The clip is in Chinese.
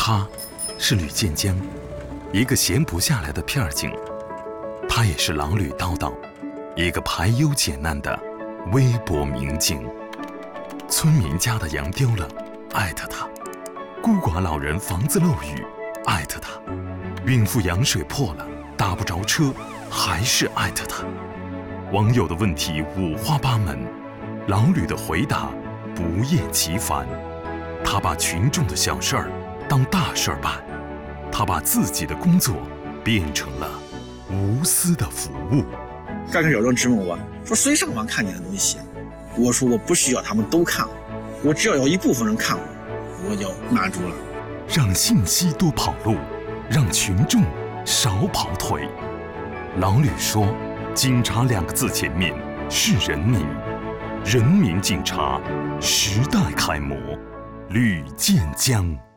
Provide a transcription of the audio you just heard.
他是吕建江，一个闲不下来的片儿警。他也是郎吕叨叨，一个排忧解难的微薄民警。村民家的羊丢了，艾特他；孤寡老人房子漏雨，艾特他；孕妇羊水破了，打不着车，还是艾特他。网友的问题五花八门，郎吕的回答不厌其烦。他把群众的小事儿当大事儿办，他把自己的工作变成了无私的服务。 刚开始有人质问我说谁上网看你的东西，我说我不需要他们都看我只要有一部分人看我就满足了。 让信息多跑路，让群众少跑腿。郎吕说，警察2个字前面是人民，人民警察，时代楷模，吕建江。